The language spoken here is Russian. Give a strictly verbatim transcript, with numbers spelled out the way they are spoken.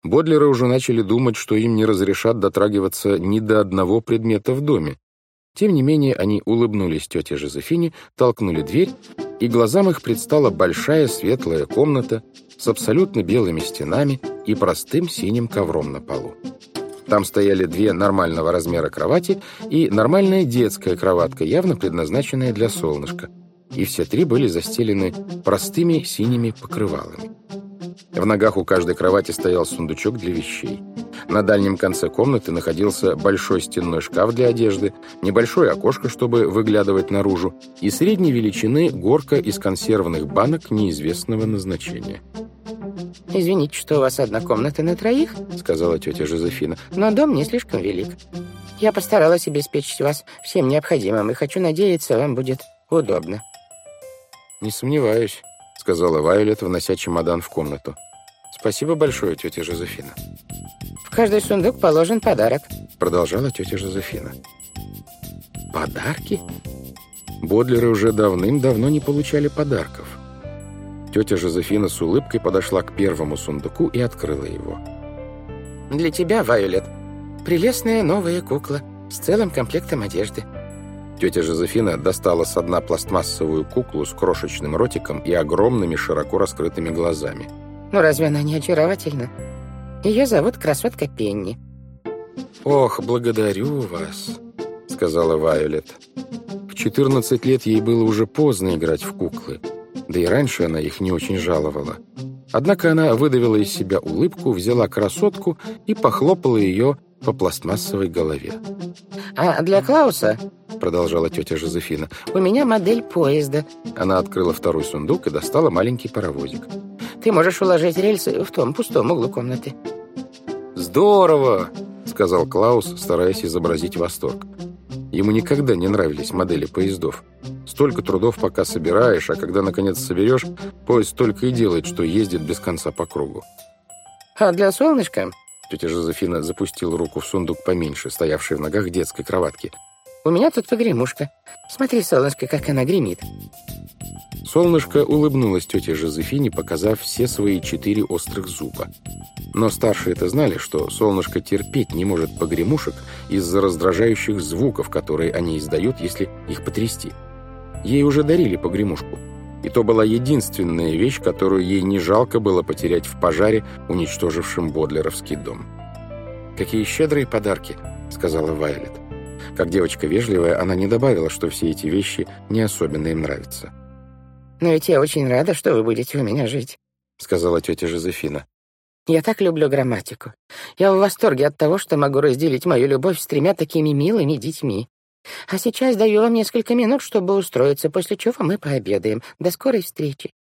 Бодлеры уже начали думать, что им не разрешат дотрагиваться ни до одного предмета в доме. Тем не менее, они улыбнулись тете Жозефине, толкнули дверь, и глазам их предстала большая светлая комната с абсолютно белыми стенами и простым синим ковром на полу. Там стояли две нормального размера кровати и нормальная детская кроватка, явно предназначенная для солнышка. И все три были застелены простыми синими покрывалами. В ногах у каждой кровати стоял сундучок для вещей. На дальнем конце комнаты находился большой стенной шкаф для одежды, небольшое окошко, чтобы выглядывать наружу, и средней величины горка из консервных банок неизвестного назначения. «Извините, что у вас одна комната на троих», — сказала тетя Жозефина. «но дом не слишком велик. Я постаралась обеспечить вас всем необходимым, и хочу надеяться, вам будет удобно». «Не сомневаюсь», — сказала Вайолет, внося чемодан в комнату. «Спасибо большое, тетя Жозефина». «В каждый сундук положен подарок», — продолжала тетя Жозефина. «Подарки?» Бодлеры уже давным-давно не получали подарков. Тетя Жозефина с улыбкой подошла к первому сундуку и открыла его. «Для тебя, Вайолет, прелестная новая кукла с целым комплектом одежды». Тетя Жозефина достала со дна пластмассовую куклу с крошечным ротиком и огромными широко раскрытыми глазами. «Ну разве она не очаровательна? Ее зовут красотка Пенни». «Ох, благодарю вас», — сказала Вайолет. В четырнадцать лет ей было уже поздно играть в куклы, да и раньше она их не очень жаловала. Однако она выдавила из себя улыбку, взяла красотку и похлопала ее по пластмассовой голове. «А для Клауса, — продолжала тетя Жозефина, — у меня модель поезда». Она открыла второй сундук и достала маленький паровозик. «Ты можешь уложить рельсы в том пустом углу комнаты». «Здорово!» — сказал Клаус, стараясь изобразить восторг. Ему никогда не нравились модели поездов. Столько трудов пока собираешь, а когда наконец соберешь, поезд только и делает, что ездит без конца по кругу. «А для солнышка?» Тетя Жозефина запустила руку в сундук поменьше, стоявший в ногах детской кроватки. «У меня тут погремушка. Смотри, солнышко, как она гремит». Солнышко улыбнулось тете Жозефине, показав все свои четыре острых зуба. Но старшие-то знали, что солнышко терпеть не может погремушек из-за раздражающих звуков, которые они издают, если их потрясти. Ей уже дарили погремушку. И то была единственная вещь, которую ей не жалко было потерять в пожаре, уничтожившем бодлеровский дом. «Какие щедрые подарки», — сказала Вайолет. Как девочка вежливая, она не добавила, что все эти вещи не особенно им нравятся. «Но ведь я очень рада, что вы будете у меня жить», — сказала тетя Жозефина. «Я так люблю грамматику. Я в восторге от того, что могу разделить мою любовь с тремя такими милыми детьми. А сейчас даю вам несколько минут, чтобы устроиться, после чего мы пообедаем. До скорой встречи».